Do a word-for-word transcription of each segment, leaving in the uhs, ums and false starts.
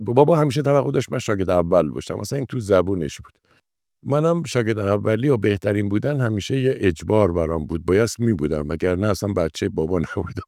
بابا همیشه توقع داشت من شاگرد اول باشم، مثلا این تو زبونش بود. منم شاگرد اولی و بهترین بودن همیشه یه اجبار برام بود، بایست میبودم، وگرنه اصلا بچه بابا نبودم.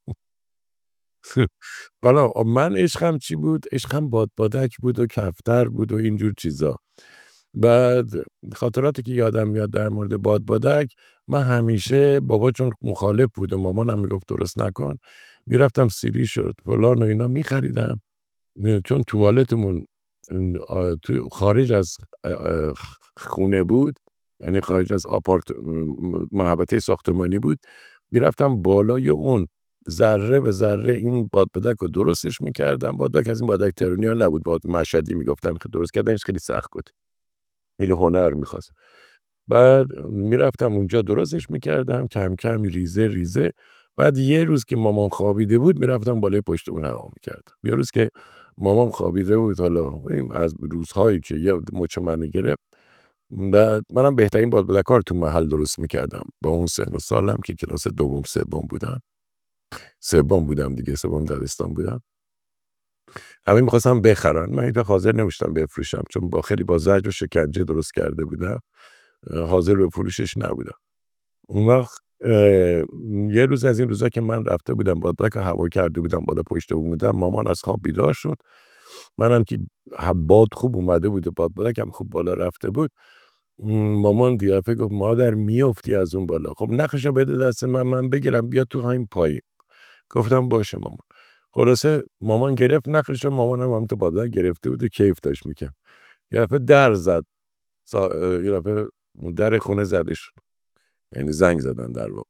حالا من عشقم چی بود؟ عشقم بادبادک بود و کفتر بود و اینجور چیزا. بعد خاطراتی که یادم میاد در مورد بادبادک، من همیشه بابا چون مخالف بود و مامانم میگفت درست نکن، میرفتم سیری شد فلان و اینا میخریدم، چون توالتمون تو خارج از خونه بود، یعنی خارج از آپارت محوطه ساختمانی بود، میرفتم بالای اون ذره به ذره این بادبادک رو درستش میکردم. بادبادک از این بادبادک ترونی ها نبود، باد مشهدی میگفتن که درست کردنش خیلی سخت بود، خیلی هنر میخواست. بعد میرفتم اونجا درستش میکردم کم کم ریزه ریزه. بعد یه روز که مامان خوابیده بود میرفتم بالای پشت اون نگاه میکردم. یه روز که مامان خوابیده بود، حالا از روزهایی که یه مچ منو گرفت، بعد منم بهترین بادبادک رو تو محل درست میکردم با اون سن و سالم که کلاس دوم سوم بودم سوم بودم دیگه سوم دبستان بودم. همه میخواستم بخرن، من هیچ حاضر نمیشدم بفروشم، چون با خیلی با زجر و شکنجه درست کرده بودم، حاضر به فروشش نبودم. اون وقت یه روز از این روزا که من رفته بودم بادبادک هوا کرده بودم بالا پشت اون بودم، مامان از خواب بیدار شد، منم که باد خوب اومده بود و بادبادکم خوب بالا رفته بود، مامان دیافه گفت مادر میافتی از اون بالا، خب نخشو بده دست من من بگیرم بیا تو همین پایین. گفتم باشه مامان. خلاصه مامان گرفت نخشو، مامانم هم تو بادبادک گرفته بود و کیف داشت میکرد. یه دفعه در زد، یه دفعه در خونه زده شد، یعنی زنگ زدن در واقع.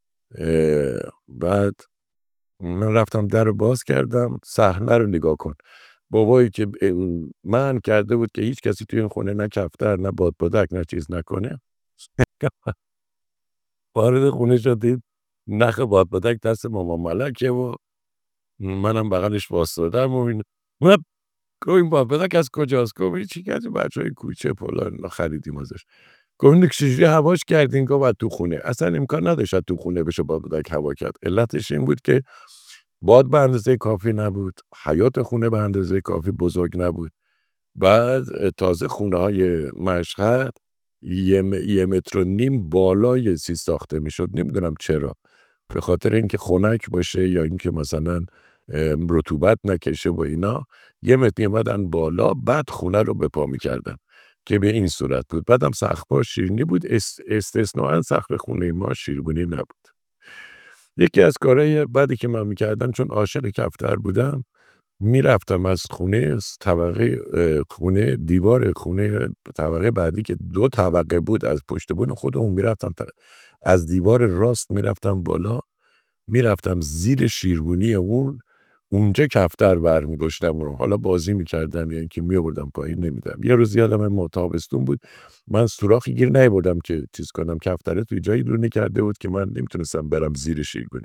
بعد من رفتم در رو باز کردم، صحنه رو نگاه کن. بابایی که من کرده بود که هیچ کسی توی این خونه نه کفتر نه بادبادک نه چیز نکنه، وارد خونه شدید نخ بادبادک دست مامان ملکه و منم بغلش واسادم و این این بادبادک از کجاست؟ گفت چی کردی بچه های کوچه فلان خریدیم ازش. گفت چجوری هواش کردین؟ گفت تو خونه. اصلا امکان نداشت تو خونه بشه بادبادک هوا کرد. علتش این بود که باد به اندازه کافی نبود، حیات خونه به اندازه کافی بزرگ نبود. بعد تازه خونه های مشهد یه, م... یه متر و نیم بالای سی ساخته میشد، نمیدونم چرا، به خاطر اینکه خنک باشه یا اینکه مثلا رطوبت نکشه و اینا، یه متر میمدن بالا، بعد خونه رو به پا میکردن که به این صورت بود. بعدم سقف‌ها شیرینی بود، است... استثناءً سقف خونه ما شیربونی نبود. یکی از کارهای بعدی که من میکردم، چون عاشق کفتر بودم، میرفتم از خونه طبقه خونه دیوار خونه طبقه بعدی که دو طبقه بود از پشت بون خودمون، میرفتم از دیوار راست میرفتم بالا، میرفتم زیر شیربونی اون، اونجا کفتر برمی‌داشتم رو، حالا بازی میکردم یا اینکه میآوردم پایین نمیدم. یه روز یادم ما تابستون بود، من سوراخی گیر نیاوردم که چیز کنم، کفتره توی جایی لونه کرده بود که من نمیتونستم برم زیر شیربونی.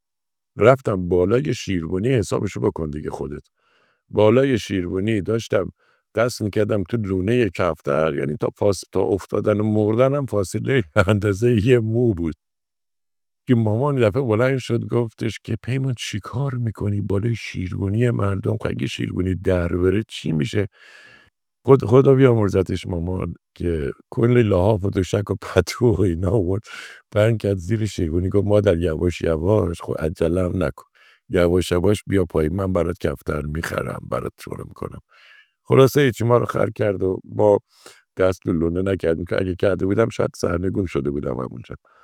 رفتم بالای شیربونی، حسابشو بکن دیگه خودت، بالای شیربونی داشتم دست میکردم تو لونه کفتر، یعنی تا فاس... تا افتادن و مردنم فاصله اندازه یه مو بود که مامان دفعه بلند شد گفتش که پیمان چی کار میکنی بالای شیربونی مردم؟ اگه شیربونی در بره چی میشه؟ خود خدا بیامرزتش مامان که کل لحاف و دوشک و پتو و اینا آورد برن کرد زیر شیربونی، گفت مادر یواش یواش، خب عجله هم نکن، یواش یواش بیا پایین، من برات کفتر میخرم برات شروع میکنم. خلاصه هیچی، ما رو خر کرد و ما دست لونه نکردیم که اگه کرده بودم شاید سرنگون شده بودم همونجا.